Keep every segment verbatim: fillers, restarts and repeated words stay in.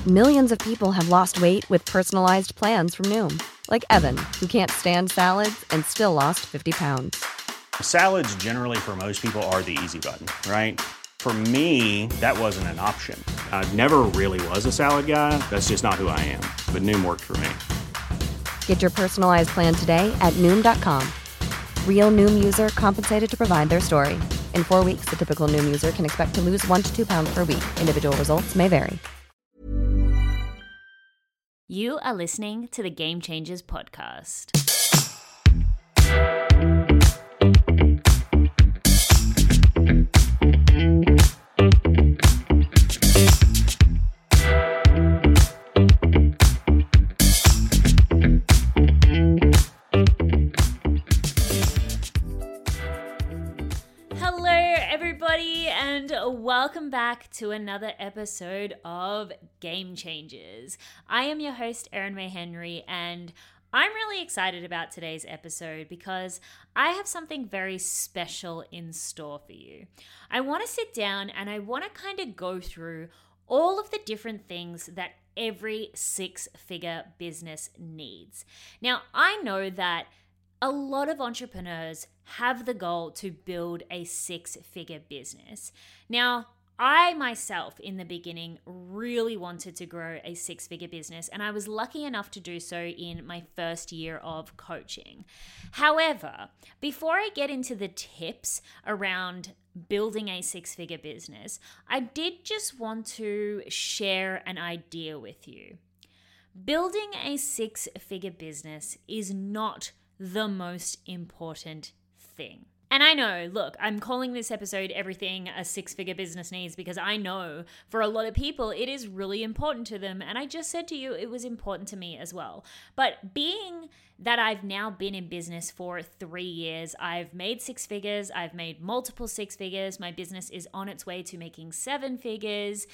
Millions of people have lost weight with personalized plans from Noom. Like Evan, who can't stand salads and still lost fifty pounds. Salads generally for most people are the easy button, right? For me, that wasn't an option. I never really was a salad guy. That's just not who I am. But Noom worked for me. Get your personalized plan today at Noom dot com. Real Noom user compensated to provide their story. In four weeks, the typical Noom user can expect to lose one to two pounds per week. Individual results may vary. You are listening to the Game Changers podcast. Welcome back to another episode of Game Changers. I am your host, Erin May Henry, and I'm really excited about today's episode because I have something very special in store for you. I want to sit down and I want to kind of go through all of the different things that every six-figure business needs. Now, I know that a lot of entrepreneurs have the goal to build a six-figure business. Now, I myself, in the beginning, really wanted to grow a six-figure business, and I was lucky enough to do so in my first year of coaching. However, before I get into the tips around building a six-figure business, I did just want to share an idea with you. Building a six-figure business is not the most important thing. And I know, look, I'm calling this episode Everything a Six-Figure Business Needs because I know for a lot of people it is really important to them. And I just said to you it was important to me as well. But being that I've now been in business for three years, I've made six figures, I've made multiple six figures, my business is on its way to making seven figures.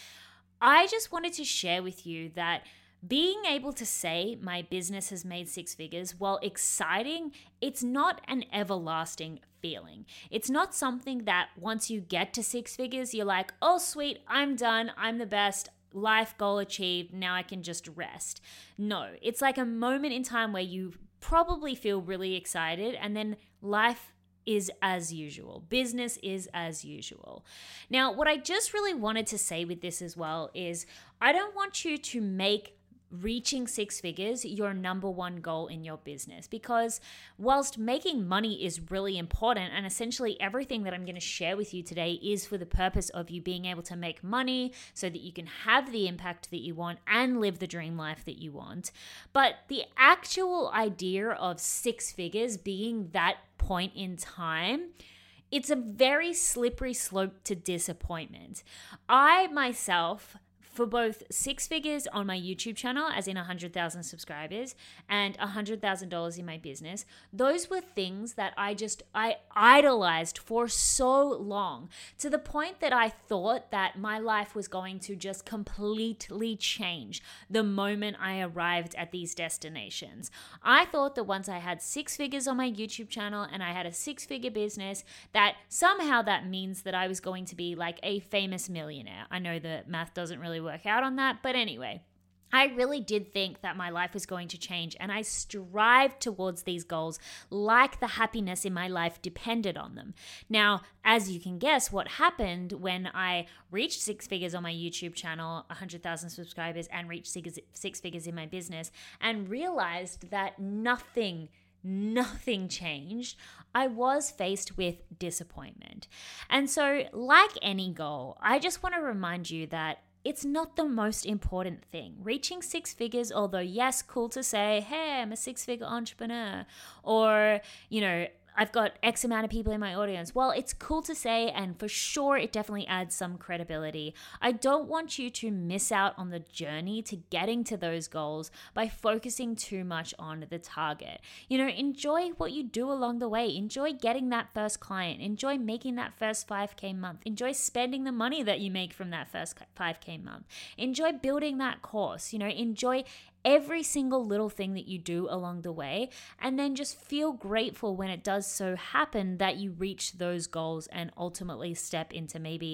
I just wanted to share with you that being able to say my business has made six figures, while exciting, it's not an everlasting feeling. It's not something that once you get to six figures, you're like, oh, sweet, I'm done. I'm the best. Life goal achieved. Now I can just rest. No, it's like a moment in time where you probably feel really excited and then life is as usual. Business is as usual. Now, what I just really wanted to say with this as well is I don't want you to make reaching six figures your number one goal in your business, because whilst making money is really important, and essentially everything that I'm going to share with you today is for the purpose of you being able to make money so that you can have the impact that you want and live the dream life that you want, but the actual idea of six figures being that point in time, it's a very slippery slope to disappointment. I myself, for both six figures on my YouTube channel, as in one hundred thousand subscribers, and one hundred thousand dollars in my business, those were things that I just, I idolized for so long, to the point that I thought that my life was going to just completely change the moment I arrived at these destinations. I thought that once I had six figures on my YouTube channel and I had a six-figure business, that somehow that means that I was going to be like a famous millionaire. I know the math doesn't really work out on that, but anyway, I really did think that my life was going to change, and I strived towards these goals like the happiness in my life depended on them. Now, as you can guess, what happened when I reached six figures on my YouTube channel, one hundred thousand subscribers, and reached six, six figures in my business, and realized that nothing Nothing changed, I was faced with disappointment. And so, like any goal, I just want to remind you that it's not the most important thing. Reaching six figures, although yes, cool to say, hey, I'm a six-figure entrepreneur, or, you know, I've got X amount of people in my audience. Well, it's cool to say, and for sure it definitely adds some credibility. I don't want you to miss out on the journey to getting to those goals by focusing too much on the target. You know, enjoy what you do along the way. Enjoy getting that first client. Enjoy making that first five K month. Enjoy spending the money that you make from that first five K month. Enjoy building that course. You know, enjoy every single little thing that you do along the way, and then just feel grateful when it does so happen that you reach those goals and ultimately step into maybe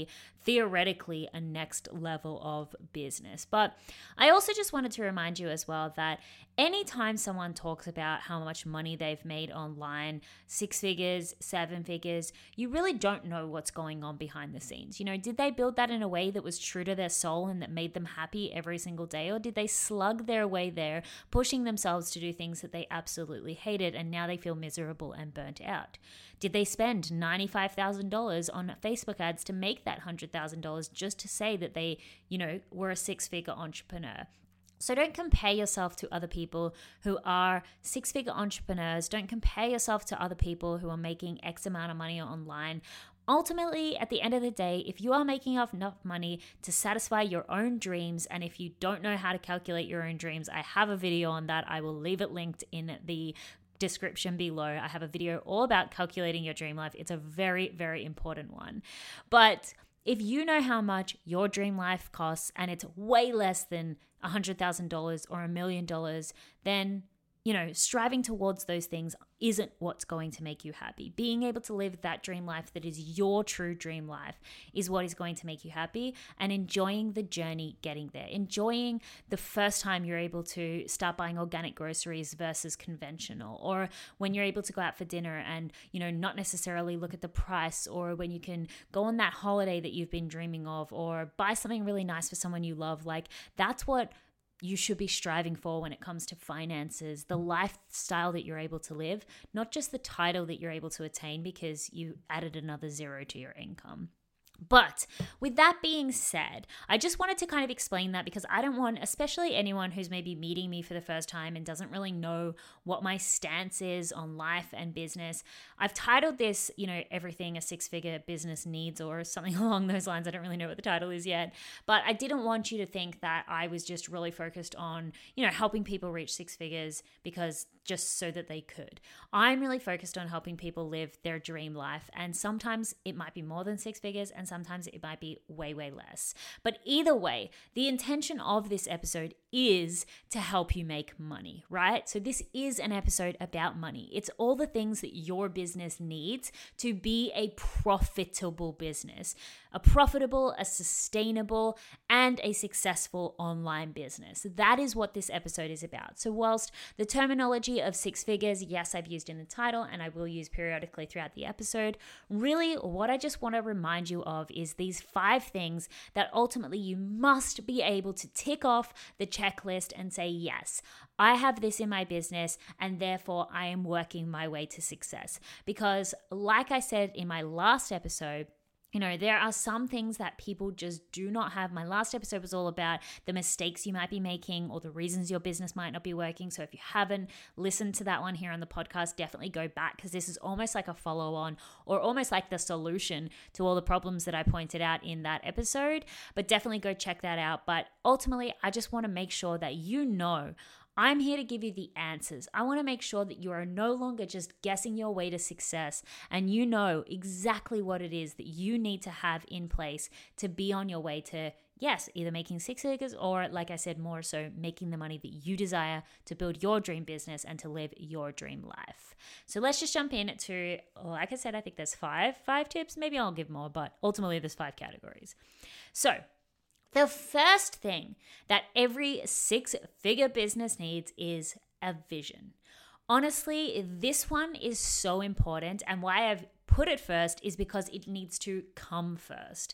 theoretically a next level of business. But I also just wanted to remind you as well that anytime someone talks about how much money they've made online, six figures, seven figures, you really don't know what's going on behind the scenes. You know, did they build that in a way that was true to their soul and that made them happy every single day? Or did they slug their way there, pushing themselves to do things that they absolutely hated and now they feel miserable and burnt out? Did they spend ninety-five thousand dollars on Facebook ads to make that one hundred thousand dollars just to say that they, you know, were a six-figure entrepreneur? So don't compare yourself to other people who are six-figure entrepreneurs. Don't compare yourself to other people who are making X amount of money online. Ultimately, at the end of the day, if you are making enough money to satisfy your own dreams, and if you don't know how to calculate your own dreams, I have a video on that. I will leave it linked in the description below. I have a video all about calculating your dream life. It's a very, very important one. But if you know how much your dream life costs and it's way less than one hundred thousand dollars or a million dollars, then, you know, striving towards those things isn't what's going to make you happy. Being able to live that dream life that is your true dream life is what is going to make you happy, and enjoying the journey getting there. Enjoying the first time you're able to start buying organic groceries versus conventional, or when you're able to go out for dinner and, you know, not necessarily look at the price, or when you can go on that holiday that you've been dreaming of, or buy something really nice for someone you love. Like, that's what you should be striving for when it comes to finances, the lifestyle that you're able to live, not just the title that you're able to attain because you added another zero to your income. But with that being said, I just wanted to kind of explain that because I don't want, especially anyone who's maybe meeting me for the first time and doesn't really know what my stance is on life and business. I've titled this, you know, Everything a Six-Figure Business Needs, or something along those lines. I don't really know what the title is yet, but I didn't want you to think that I was just really focused on, you know, helping people reach six figures because just so that they could. I'm really focused on helping people live their dream life, and sometimes it might be more than six figures and sometimes it might be way, way less. But either way, the intention of this episode is to help you make money, right? So this is an episode about money. It's all the things that your business needs to be a profitable business, a profitable, a sustainable, and a successful online business. That is what this episode is about. So whilst the terminology of six figures, yes, I've used in the title and I will use periodically throughout the episode, really what I just want to remind you of is these five things that ultimately you must be able to tick off the checklist and say, yes, I have this in my business and therefore I am working my way to success. Because like I said in my last episode, you know, there are some things that people just do not have. My last episode was all about the mistakes you might be making or the reasons your business might not be working. So if you haven't listened to that one here on the podcast, definitely go back, because this is almost like a follow-on or almost like the solution to all the problems that I pointed out in that episode. But definitely go check that out. But ultimately, I just want to make sure that you know I'm here to give you the answers. I want to make sure that you are no longer just guessing your way to success, and you know exactly what it is that you need to have in place to be on your way to, yes, either making six figures or, like I said, more so making the money that you desire to build your dream business and to live your dream life. So let's just jump in to, like I said, I think there's five, five tips. Maybe I'll give more, but ultimately there's five categories. So the first thing that every six-figure business needs is a vision. Honestly, this one is so important, and why I've put it first is because it needs to come first.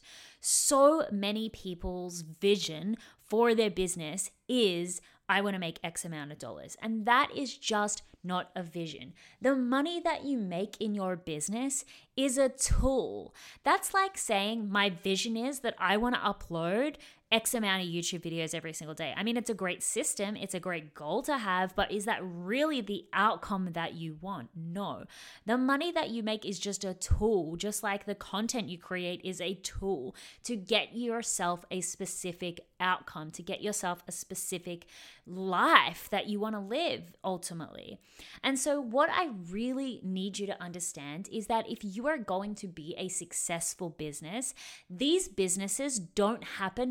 So many people's vision for their business is, I want to make X amount of dollars, and that is just not a vision. The money that you make in your business is a tool. That's like saying my vision is that I want to upload X amount of YouTube videos every single day. I mean, it's a great system, it's a great goal to have, but is that really the outcome that you want? No. The money that you make is just a tool, just like the content you create is a tool to get yourself a specific outcome, to get yourself a specific life that you want to live ultimately. And so what I really need you to understand is that if you are going to be a successful business, these businesses don't happen on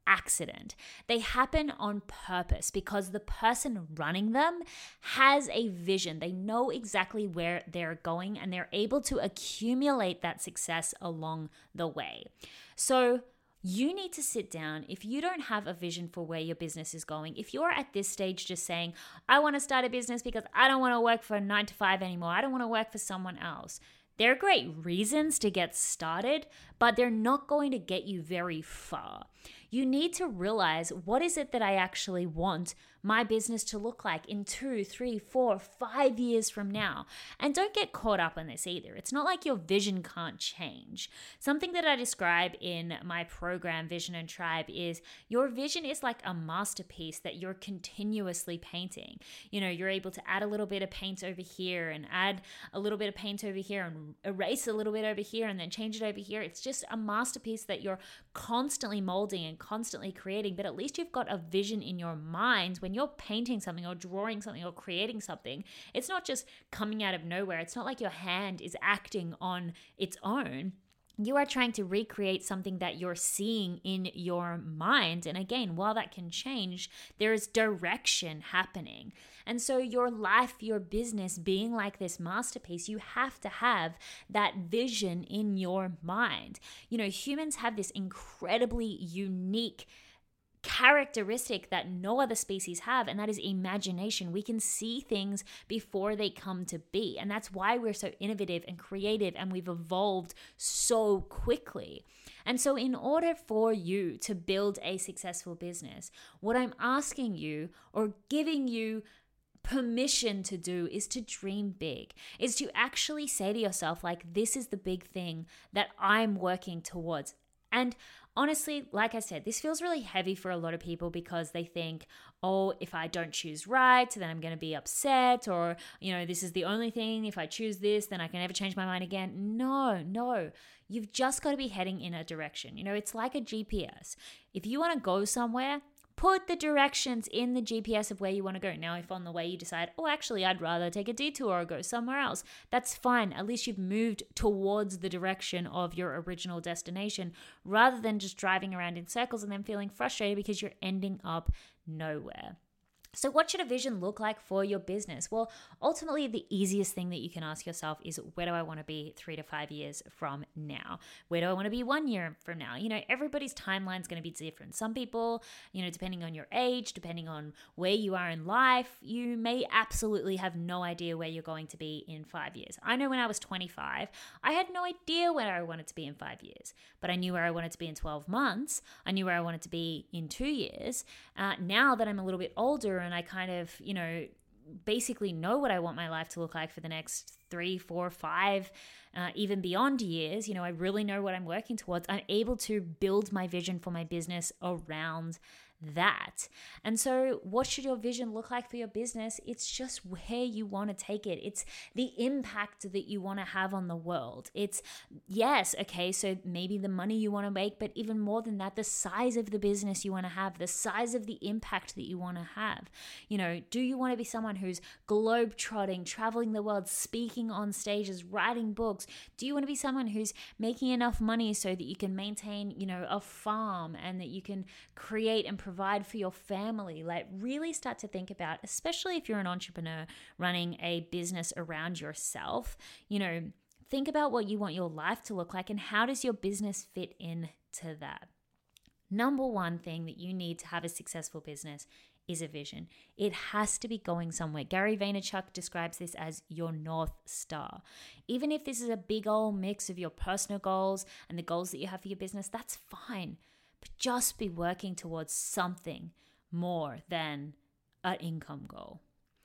accident. They happen on purpose because the person running them has a vision. They know exactly where they're going and they're able to accumulate that success along the way. So you need to sit down. If you don't have a vision for where your business is going, if you're at this stage just saying, I want to start a business because I don't want to work for a nine to five anymore, I don't want to work for someone else. They're great reasons to get started, but they're not going to get you very far. You need to realize, what is it that I actually want my business to look like in two, three, four, five years from now? And don't get caught up on this either. It's not like your vision can't change. Something that I describe in my program, Vision and Tribe, is your vision is like a masterpiece that you're continuously painting. You know, you're able to add a little bit of paint over here and add a little bit of paint over here and erase a little bit over here and then change it over here. It's just a masterpiece that you're constantly molding and constantly creating, but at least you've got a vision in your mind. When you're painting something or drawing something or creating something, it's not just coming out of nowhere. It's not like your hand is acting on its own. You are trying to recreate something that you're seeing in your mind. And again, while that can change, there is direction happening. And so your life, your business being like this masterpiece, you have to have that vision in your mind. You know, humans have this incredibly unique characteristic that no other species have, and that is imagination. We can see things before they come to be, and that's why we're so innovative and creative, and we've evolved so quickly. And so in order for you to build a successful business, what I'm asking you or giving you permission to do is to dream big, is to actually say to yourself, like, this is the big thing that I'm working towards. And honestly, like I said, this feels really heavy for a lot of people because they think, oh, if I don't choose right, then I'm going to be upset, or, you know, this is the only thing. If I choose this, then I can never change my mind again. No, no. You've just got to be heading in a direction. You know, it's like a G P S. If you want to go somewhere, put the directions in the G P S of where you want to go. Now, if on the way you decide, oh, actually, I'd rather take a detour or go somewhere else, that's fine. At least you've moved towards the direction of your original destination rather than just driving around in circles and then feeling frustrated because you're ending up nowhere. So what should a vision look like for your business? Well, ultimately, the easiest thing that you can ask yourself is, where do I want to be three to five years from now? Where do I want to be one year from now? You know, everybody's timeline is going to be different. Some people, you know, depending on your age, depending on where you are in life, you may absolutely have no idea where you're going to be in five years. I know when I was twenty-five, I had no idea where I wanted to be in five years, but I knew where I wanted to be in twelve months. I knew where I wanted to be in two years. Uh, now that I'm a little bit older, and I kind of, you know, basically know what I want my life to look like for the next three, four, five, uh, even beyond years, you know, I really know what I'm working towards. I'm able to build my vision for my business around that. And so what should your vision look like for your business? It's just where you want to take it. It's the impact that you want to have on the world. It's, yes, okay, so maybe the money you want to make, but even more than that, the size of the business you want to have, the size of the impact that you want to have. You know, do you want to be someone who's globe-trotting, traveling the world, speaking on stages, writing books? Do you want to be someone who's making enough money so that you can maintain, you know, a farm and that you can create and provide provide for your family? Like, really start to think about, especially if you're an entrepreneur running a business around yourself, you know, think about what you want your life to look like and how does your business fit into that. Number one thing that you need to have a successful business is a vision. It has to be going somewhere. Gary Vaynerchuk describes this as your North Star. Even if this is a big old mix of your personal goals and the goals that you have for your business, that's fine. But just be working towards something more than an income goal.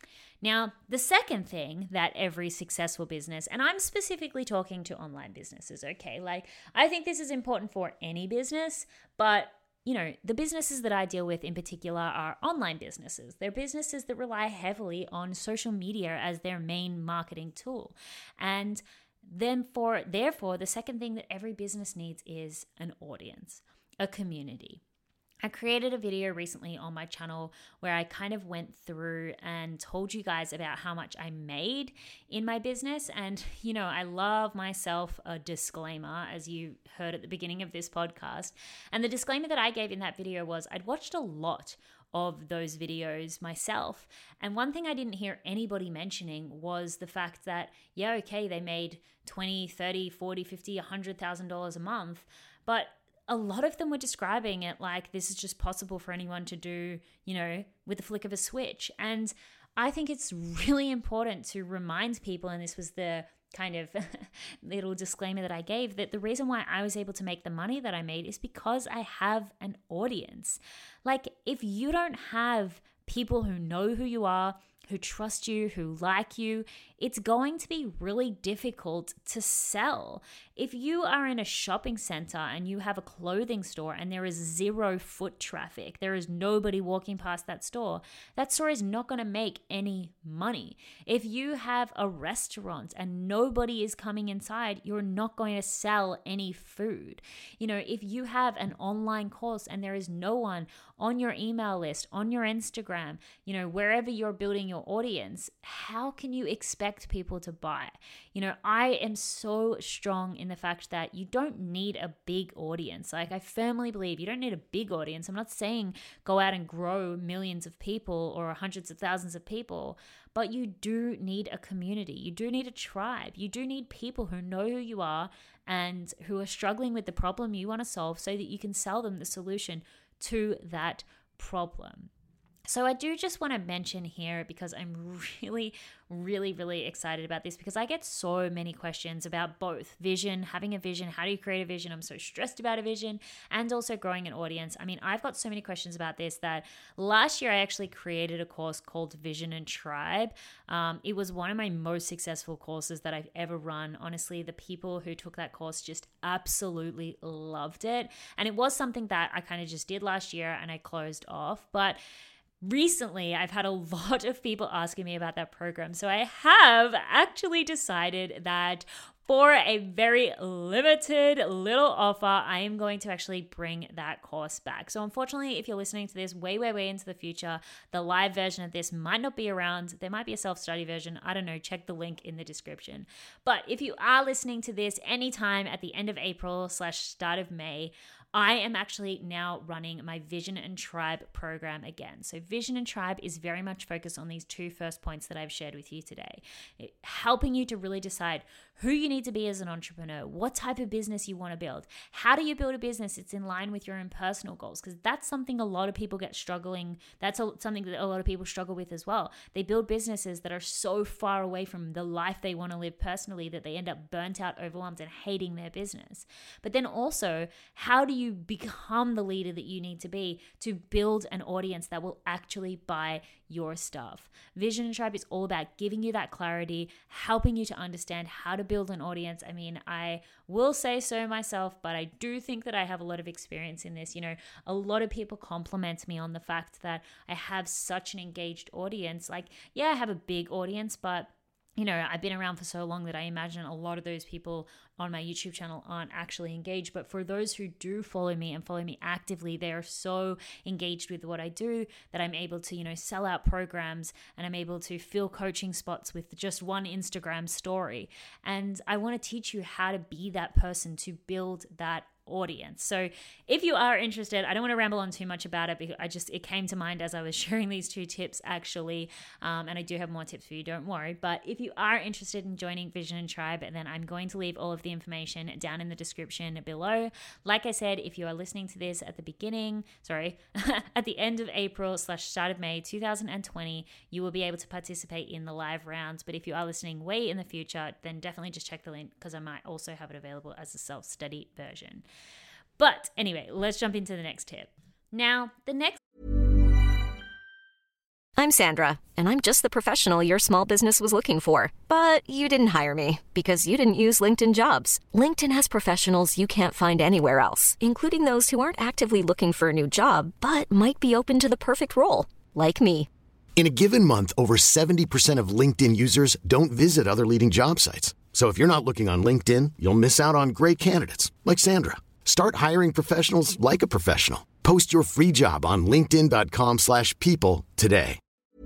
Now, the second thing that every successful business, and I'm specifically talking to online businesses, okay? Like, I think this is important for any business, but you know, the businesses that I deal with in particular are online businesses. They're businesses that rely heavily on social media as their main marketing tool. And then for, therefore, the second thing that every business needs is an audience, a community. I created a video recently on my channel where I kind of went through and told you guys about how much I made in my business. And, you know, I love myself a disclaimer, as you heard at the beginning of this podcast. And the disclaimer that I gave in that video was I'd watched a lot of those videos myself. And one thing I didn't hear anybody mentioning was the fact that, yeah, okay, they made twenty, thirty, forty, fifty, one hundred thousand dollars a month, but a lot of them were describing it like this is just possible for anyone to do, you know, with the flick of a switch. And I think it's really important to remind people, and this was the kind of little disclaimer that I gave, that the reason why I was able to make the money that I made is because I have an audience. Like, if you don't have people who know who you are, who trust you, who like you, it's going to be really difficult to sell. If you are in a shopping center and you have a clothing store and there is zero foot traffic, there is nobody walking past that store, that store is not going to make any money. If you have a restaurant and nobody is coming inside, you're not going to sell any food. You know, if you have an online course and there is no one on your email list, on your Instagram, you know, wherever you're building your audience, how can you expect people to buy? You know, I am so strong in the fact that you don't need a big audience. Like, I firmly believe you don't need a big audience. I'm not saying go out and grow millions of people or hundreds of thousands of people, but you do need a community. You do need a tribe. You do need people who know who you are and who are struggling with the problem you want to solve so that you can sell them the solution to that problem. So I do just want to mention here, because I'm really, really, really excited about this, because I get so many questions about both vision, having a vision, how do you create a vision? I'm so stressed about a vision, and also growing an audience. I mean, I've got so many questions about this that last year I actually created a course called Vision and Tribe. Um, it was one of my most successful courses that I've ever run. Honestly, the people who took that course just absolutely loved it. And it was something that I kind of just did last year and I closed off. But recently, I've had a lot of people asking me about that program. So I have actually decided that for a very limited little offer, I am going to actually bring that course back. So unfortunately, if you're listening to this way, way, way into the future, the live version of this might not be around. There might be a self-study version. I don't know. Check the link in the description. But if you are listening to this anytime at the end of April slash start of May, I am actually now running my Vision and Tribe program again. So Vision and Tribe is very much focused on these two first points that I've shared with you today, it, helping you to really decide who you need to be as an entrepreneur, what type of business you want to build, how do you build a business that's in line with your own personal goals, because that's something a lot of people get struggling, that's a, something that a lot of people struggle with as well. They build businesses that are so far away from the life they want to live personally that they end up burnt out, overwhelmed, and hating their business. But then also, how do you become the leader that you need to be to build an audience that will actually buy your stuff? Vision and Tribe is all about giving you that clarity, helping you to understand how to build an audience. I mean, I will say so myself, but I do think that I have a lot of experience in this. You know, a lot of people compliment me on the fact that I have such an engaged audience. Like, yeah, I have a big audience, but you know, I've been around for so long that I imagine a lot of those people on my YouTube channel aren't actually engaged. But for those who do follow me and follow me actively, they are so engaged with what I do that I'm able to, you know, sell out programs and I'm able to fill coaching spots with just one Instagram story. And I want to teach you how to be that person to build that audience. So if you are interested, I don't want to ramble on too much about it because I just, it came to mind as I was sharing these two tips actually. Um, and I do have more tips for you, don't worry. But if you are interested in joining Vision and Tribe, then I'm going to leave all of the information down in the description below. Like I said, if you are listening to this at the beginning, sorry, at the end of April slash start of May two thousand twenty, you will be able to participate in the live rounds. But if you are listening way in the future, then definitely just check the link because I might also have it available as a self-study version. But anyway, let's jump into the next tip. Now, the next... I'm Sandra, and I'm just the professional your small business was looking for. But you didn't hire me because you didn't use LinkedIn Jobs. LinkedIn has professionals you can't find anywhere else, including those who aren't actively looking for a new job, but might be open to the perfect role, like me. In a given month, over seventy percent of LinkedIn users don't visit other leading job sites. So if you're not looking on LinkedIn, you'll miss out on great candidates like Sandra. Start hiring professionals like a professional. Post your free job on linkedin.com slash people today.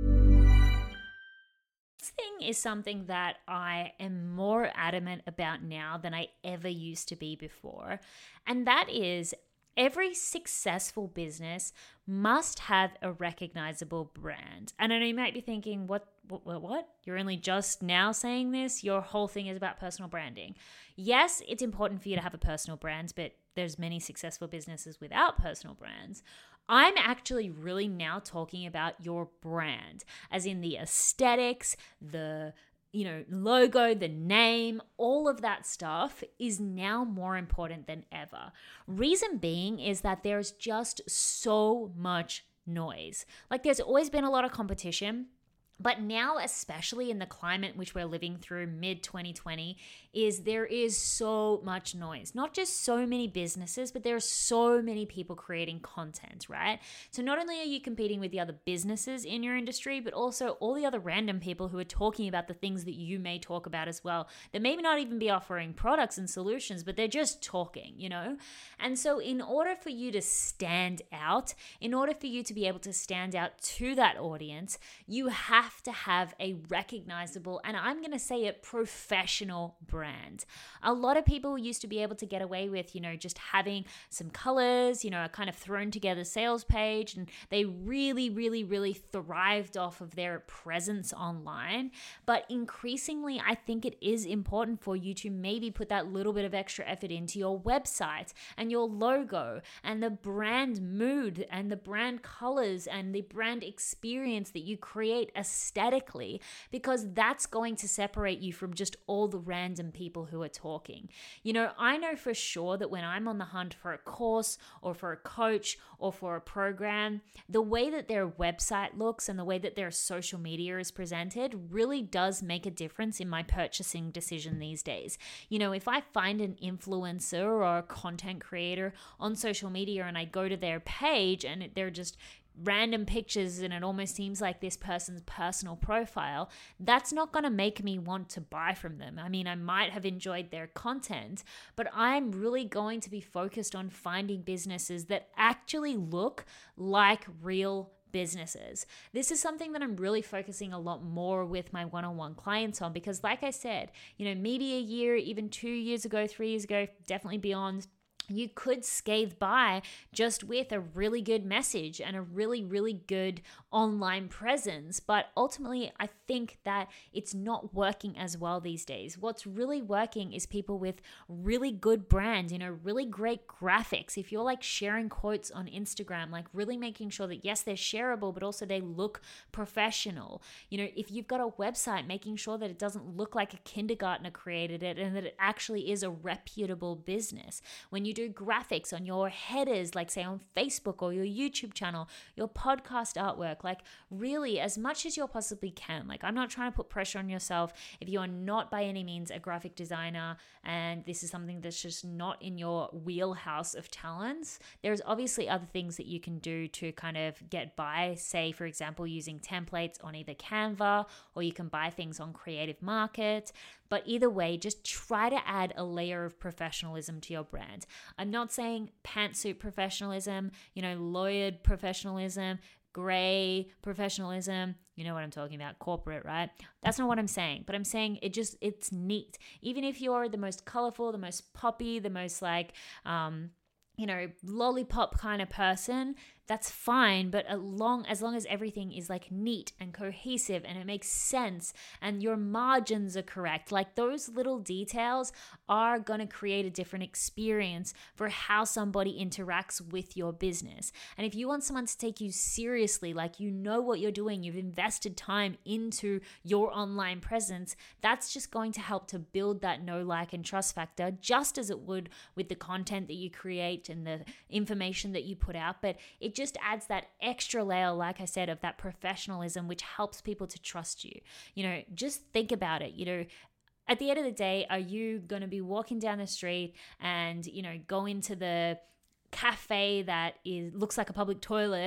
This thing is something that I am more adamant about now than I ever used to be before. And that is every successful business must have a recognizable brand. And I know you might be thinking, what, what, what? You're only just now saying this? Your whole thing is about personal branding. Yes, it's important for you to have a personal brand, but there's many successful businesses without personal brands. I'm actually really now talking about your brand, as in the aesthetics, the you know, logo, the name, all of that stuff is now more important than ever. Reason being is that there's just so much noise. Like there's always been a lot of competition, but now, especially in the climate which we're living through mid twenty twenty, is there is so much noise. Not just so many businesses, but there are so many people creating content, right? So not only are you competing with the other businesses in your industry, but also all the other random people who are talking about the things that you may talk about as well, that maybe not even be offering products and solutions, but they're just talking, you know? And so in order for you to stand out, in order for you to be able to stand out to that audience, you have to have a recognizable, and I'm going to say it, professional brand. A lot of people used to be able to get away with, you know, just having some colors, you know, a kind of thrown together sales page, and they really, really, really thrived off of their presence online. But increasingly, I think it is important for you to maybe put that little bit of extra effort into your website and your logo and the brand mood and the brand colors and the brand experience that you create aesthetically, because that's going to separate you from just all the random people who are talking. You know, I know for sure that when I'm on the hunt for a course or for a coach or for a program, the way that their website looks and the way that their social media is presented really does make a difference in my purchasing decision these days. You know, if I find an influencer or a content creator on social media and I go to their page and they're just random pictures and it almost seems like this person's personal profile, that's not going to make me want to buy from them. I mean, I might have enjoyed their content, but I'm really going to be focused on finding businesses that actually look like real businesses. This is something that I'm really focusing a lot more with my one-on-one clients on, because like I said, you know, maybe a year, even two years ago, three years ago, definitely beyond, you could scathe by just with a really good message and a really, really good online presence. But ultimately, I think that it's not working as well these days. What's really working is people with really good brand, you know, really great graphics. If you're like sharing quotes on Instagram, like really making sure that yes, they're shareable, but also they look professional. You know, if you've got a website, making sure that it doesn't look like a kindergartner created it and that it actually is a reputable business. When you do graphics on your headers, like say on Facebook or your YouTube channel, your podcast artwork, like really as much as you possibly can. Like I'm not trying to put pressure on yourself if you are not by any means a graphic designer and this is something that's just not in your wheelhouse of talents. There's obviously other things that you can do to kind of get by, say for example using templates on either Canva, or you can buy things on Creative Market. But either way, just try to add a layer of professionalism to your brand. I'm not saying pantsuit professionalism, you know, lawyered professionalism, gray professionalism, you know what I'm talking about, corporate, right? That's not what I'm saying, but I'm saying it just, it's neat. Even if you're the most colorful, the most poppy, the most like, um, you know, lollipop kind of person, that's fine, but as long, as long as everything is like neat and cohesive and it makes sense and your margins are correct, like those little details are going to create a different experience for how somebody interacts with your business. And if you want someone to take you seriously, like you know what you're doing, you've invested time into your online presence, that's just going to help to build that know, like, and trust factor, just as it would with the content that you create and the information that you put out. But it just adds that extra layer, like I said, of that professionalism, which helps people to trust you. You know, just think about it. You know, at the end of the day, are you going to be walking down the street and, you know, go into the cafe that is looks like a public toilet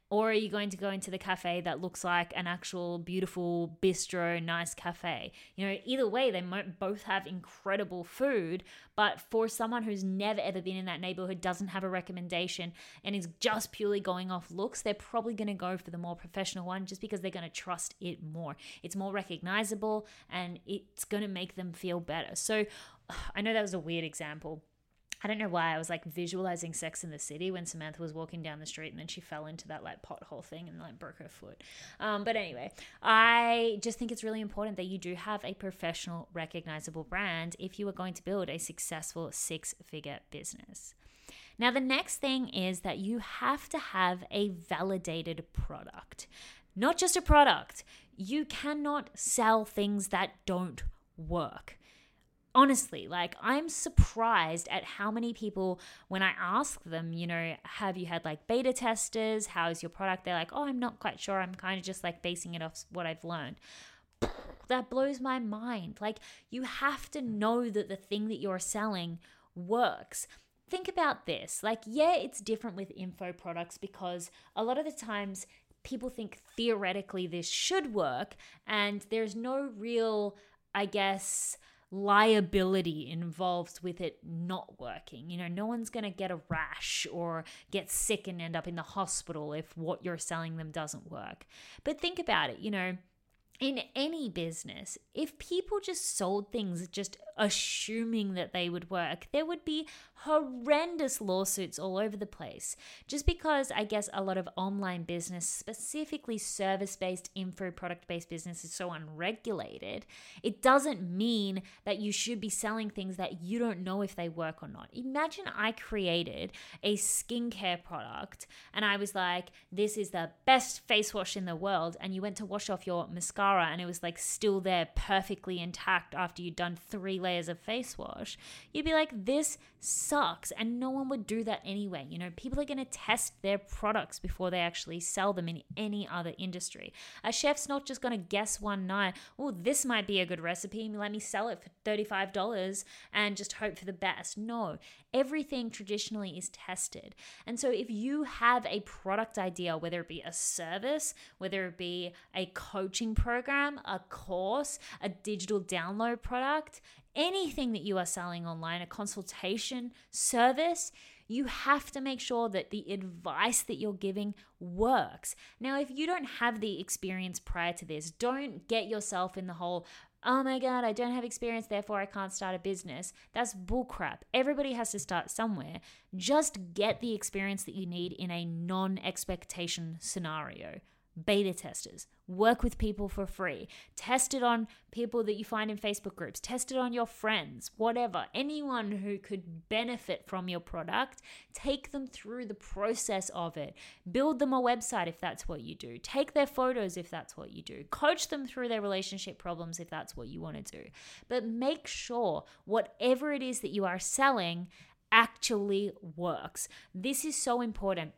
Or are you going to go into the cafe that looks like an actual beautiful bistro, nice cafe? You know, either way, they might both have incredible food, but for someone who's never ever been in that neighborhood, doesn't have a recommendation, and is just purely going off looks, they're probably going to go for the more professional one just because they're going to trust it more. It's more recognizable and it's going to make them feel better. So I know that was a weird example. I don't know why I was like visualizing Sex in the City when Samantha was walking down the street and then she fell into that like pothole thing and like broke her foot. Um, but anyway, I just think it's really important that you do have a professional, recognizable brand if you are going to build a successful six-figure business. Now, the next thing is that you have to have a validated product. Not just a product. You cannot sell things that don't work. Honestly, like I'm surprised at how many people, when I ask them, you know, have you had like beta testers? How's your product? They're like, oh, I'm not quite sure. I'm kind of just like basing it off what I've learned. That blows my mind. Like you have to know that the thing that you're selling works. Think about this. Like, yeah, it's different with info products because a lot of the times people think theoretically this should work and there's no real, I guess, liability involved with it not working. You know, no one's going to get a rash or get sick and end up in the hospital if what you're selling them doesn't work. But think about it, you know, in any business, if people just sold things just assuming that they would work, there would be horrendous lawsuits all over the place. Just because I guess a lot of online business, specifically service-based, info product-based business is so unregulated, it doesn't mean that you should be selling things that you don't know if they work or not. Imagine I created a skincare product and I was like, this is the best face wash in the world, and you went to wash off your mascara and it was like still there perfectly intact after you'd done three layers of face wash. You'd be like, this sucks, and no one would do that anyway. You know, people are going to test their products before they actually sell them in any other industry. A chef's not just going to guess one night, oh, this might be a good recipe, let me sell it for thirty-five dollars and just hope for the best. No, everything traditionally is tested. And so if you have a product idea, whether it be a service, whether it be a coaching program, a course, a digital download product, anything that you are selling online, a consultation service, you have to make sure that the advice that you're giving works. Now, if you don't have the experience prior to this, don't get yourself in the whole, oh my God, I don't have experience, therefore I can't start a business. That's bullcrap. Everybody has to start somewhere. Just get the experience that you need in a non-expectation scenario. Beta testers, work with people for free, test it on people that you find in Facebook groups, test it on your friends, whatever, anyone who could benefit from your product, take them through the process of it, build them a website if that's what you do, take their photos if that's what you do, coach them through their relationship problems if that's what you want to do, but make sure whatever it is that you are selling actually works. This is so important.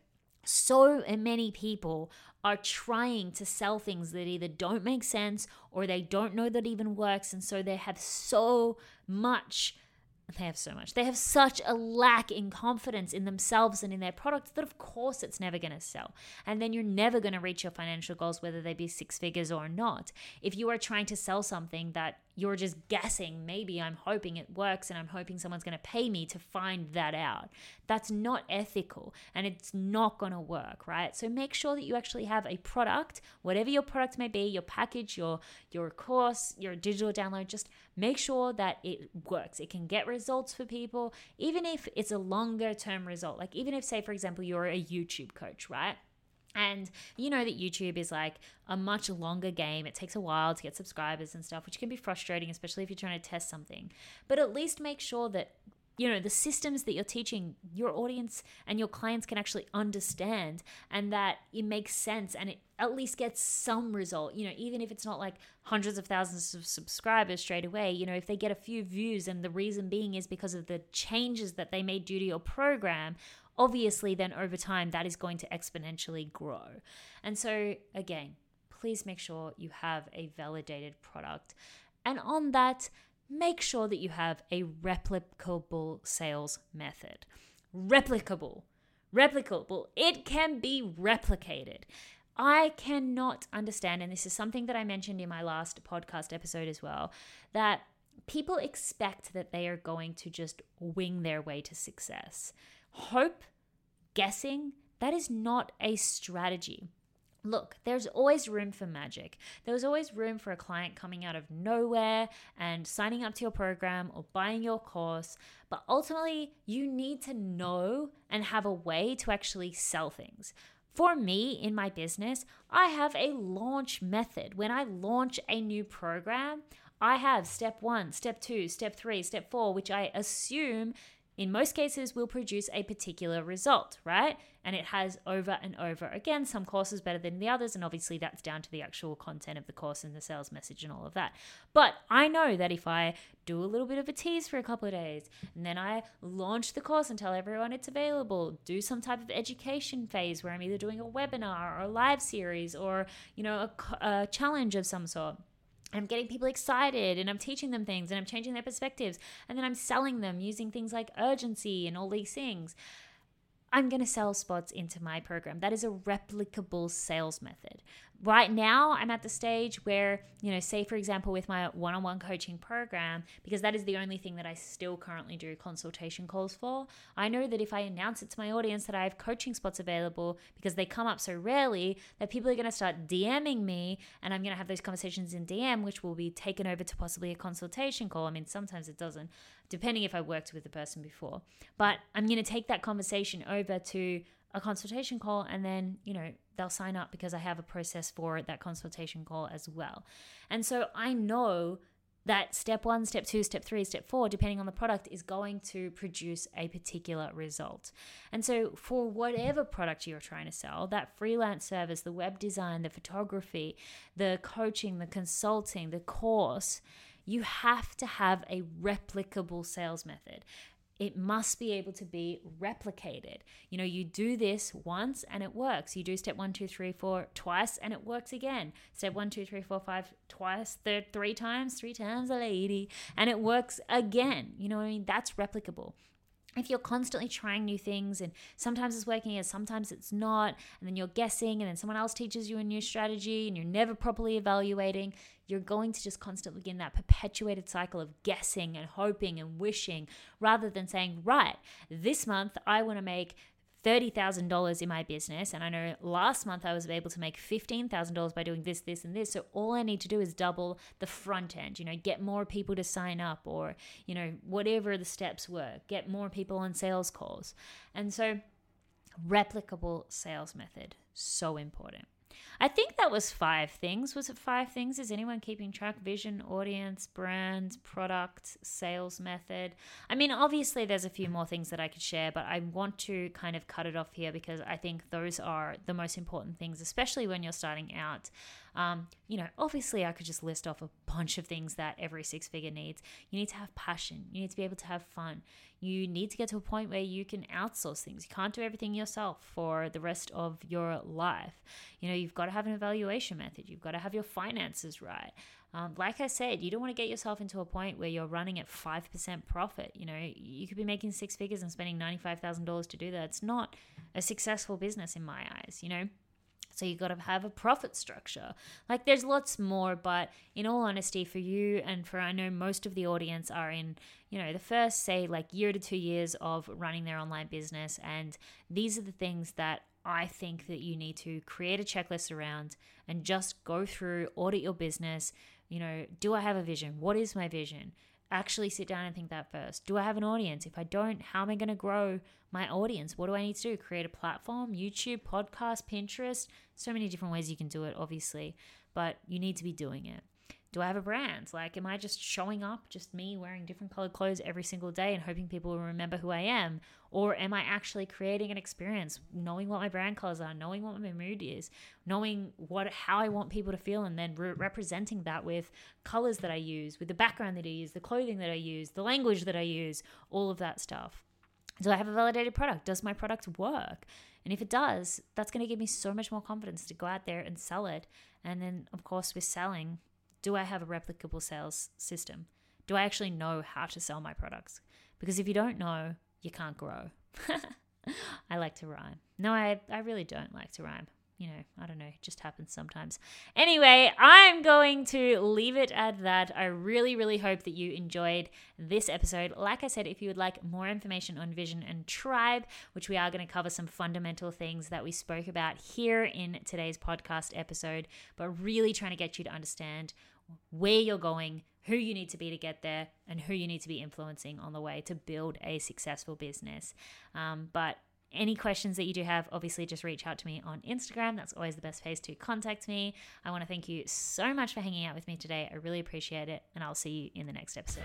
So many people are trying to sell things that either don't make sense or they don't know that even works. And so they have so much, they have so much, they have such a lack in confidence in themselves and in their products that of course it's never going to sell. And then you're never going to reach your financial goals, whether they be six figures or not. If you are trying to sell something that you're just guessing, maybe I'm hoping it works and I'm hoping someone's going to pay me to find that out. That's not ethical and it's not going to work, right? So make sure that you actually have a product, whatever your product may be, your package, your, your course, your digital download, just make sure that it works. It can get results for people, even if it's a longer term result. Like even if, say, for example, you're a YouTube coach, right? And you know that YouTube is like a much longer game. It takes a while to get subscribers and stuff, which can be frustrating, especially if you're trying to test something. But at least make sure that, you know, the systems that you're teaching your audience and your clients can actually understand, and that it makes sense and it at least gets some result. You know, even if it's not like hundreds of thousands of subscribers straight away, you know, if they get a few views and the reason being is because of the changes that they made due to your program, obviously then over time that is going to exponentially grow. And so again, please make sure you have a validated product. And on that, make sure that you have a replicable sales method. Replicable. replicable. It can be replicated. I cannot understand, and this is something that I mentioned in my last podcast episode as well, that people expect that they are going to just wing their way to success. Hope, guessing, that is not a strategy. Look, there's always room for magic. There's always room for a client coming out of nowhere and signing up to your program or buying your course. But ultimately, you need to know and have a way to actually sell things. For me, in my business, I have a launch method. When I launch a new program, I have step one, step two, step three, step four, which I assume in most cases will produce a particular result, right? And it has over and over again, some courses better than the others. And obviously that's down to the actual content of the course and the sales message and all of that. But I know that if I do a little bit of a tease for a couple of days, and then I launch the course and tell everyone it's available, do some type of education phase where I'm either doing a webinar or a live series or, you know, a, a challenge of some sort. I'm getting people excited and I'm teaching them things and I'm changing their perspectives, and then I'm selling them using things like urgency and all these things. I'm going to sell spots into my program. That is a replicable sales method. Right now, I'm at the stage where, you know, say for example, with my one-on-one coaching program, because that is the only thing that I still currently do consultation calls for. I know that if I announce it to my audience that I have coaching spots available, because they come up so rarely, that people are going to start DMing me, and I'm going to have those conversations in D M, which will be taken over to possibly a consultation call. I mean, sometimes it doesn't, depending if I worked with the person before. But I'm going to take that conversation over to a consultation call, and then, you know, they'll sign up because I have a process for that consultation call as well. And so I know that step one, step two, step three, step four, depending on the product, is going to produce a particular result. And so for whatever product you're trying to sell, that freelance service, the web design, the photography, the coaching, the consulting, the course, you have to have a replicable sales method. It must be able to be replicated. You know, you do this once and it works. You do step one, two, three, four twice and it works again. Step one, two, three, four, five twice, third, three times, three times a lady, and it works again. You know what I mean? That's replicable. If you're constantly trying new things and sometimes it's working and sometimes it's not, and then you're guessing and then someone else teaches you a new strategy and you're never properly evaluating, you're going to just constantly begin that perpetuated cycle of guessing and hoping and wishing, rather than saying, right, this month I want to make thirty thousand dollars in my business, and I know last month I was able to make fifteen thousand dollars by doing this, this, and this. So all I need to do is double the front end, you know, get more people to sign up, or, you know, whatever the steps were, get more people on sales calls. And so replicable sales method, so important. I think that was five things. Was it five things? Is anyone keeping track? Vision, audience, brand, product, sales method. I mean, obviously there's a few more things that I could share, but I want to kind of cut it off here because I think those are the most important things, especially when you're starting out. Um, you know, obviously I could just list off a bunch of things that every six-figure needs. You need to have passion. You need to be able to have fun. You need to get to a point where you can outsource things. You can't do everything yourself for the rest of your life. You know, you've got to have an evaluation method. You've got to have your finances right. Um, like I said, you don't want to get yourself into a point where you're running at five percent profit. You know, you could be making six figures and spending ninety-five thousand dollars to do that. It's not a successful business in my eyes, you know? So you got to have a profit structure. Like there's lots more, but in all honesty, for you and for I know most of the audience are in, you know, the first, say like year to two years of running their online business. And these are the things that I think that you need to create a checklist around and just go through, audit your business. You know, do I have a vision? What is my vision? Actually sit down and think that first. Do I have an audience? If I don't, how am I going to grow my audience? What do I need to do? Create a platform, YouTube, podcast, Pinterest. So many different ways you can do it, obviously, but you need to be doing it. Do I have a brand? Like, am I just showing up, just me wearing different colored clothes every single day and hoping people will remember who I am? Or am I actually creating an experience, knowing what my brand colors are, knowing what my mood is, knowing what how I want people to feel, and then re- representing that with colors that I use, with the background that I use, the clothing that I use, the language that I use, all of that stuff. Do I have a validated product? Does my product work? And if it does, that's going to give me so much more confidence to go out there and sell it. And then, of course, with selling, do I have a replicable sales system? Do I actually know how to sell my products? Because if you don't know, you can't grow. I like to rhyme. No, I, I really don't like to rhyme. You know, I don't know, it just happens sometimes. Anyway, I'm going to leave it at that. I really, really hope that you enjoyed this episode. Like I said, if you would like more information on Vision and Tribe, which we are going to cover some fundamental things that we spoke about here in today's podcast episode, but really trying to get you to understand where you're going, who you need to be to get there, and who you need to be influencing on the way to build a successful business. Um, but any questions that you do have, obviously just reach out to me on Instagram. That's always the best place to contact me. I want to thank you so much for hanging out with me today. I really appreciate it, and I'll see you in the next episode.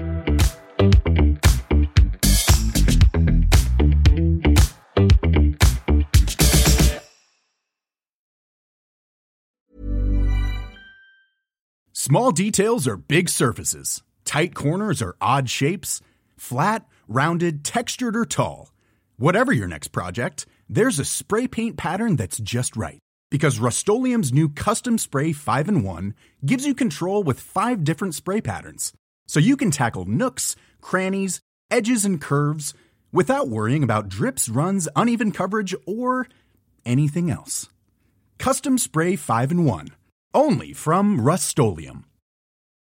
Small details are big surfaces. Tight corners are odd shapes. Flat, rounded, textured, or tall. Whatever your next project, there's a spray paint pattern that's just right. Because Rust-Oleum's new Custom Spray five in one gives you control with five different spray patterns. So you can tackle nooks, crannies, edges, and curves without worrying about drips, runs, uneven coverage, or anything else. Custom Spray five in one. Only from Rust-Oleum.